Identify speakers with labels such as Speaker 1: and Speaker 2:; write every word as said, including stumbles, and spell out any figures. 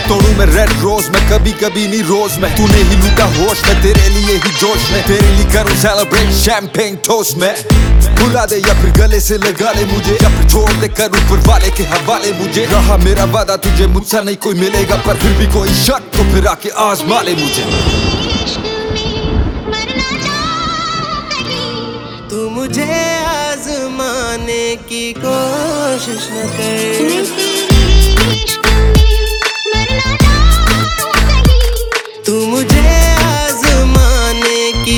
Speaker 1: तोड़ू मैं red rose में, कभी कभी नहीं रोज में। तूने ही लूटा होश में, तेरे लिए ही जोश में। तेरे लिए करूं सेलिब्रेट शैंपेन टोस्ट में। भुला दे या फिर गले से लगा ले मुझे, या फिर छोड़ दे कर ऊपर वाले के हवाले मुझे। रहा मेरा वादा तुझे मुझसे नहीं कोई मिलेगा, पर फिर भी कोई शक तो फिर आके आजमा ले मुझे।
Speaker 2: तू मुझे आजमाने की कोशिश न कर।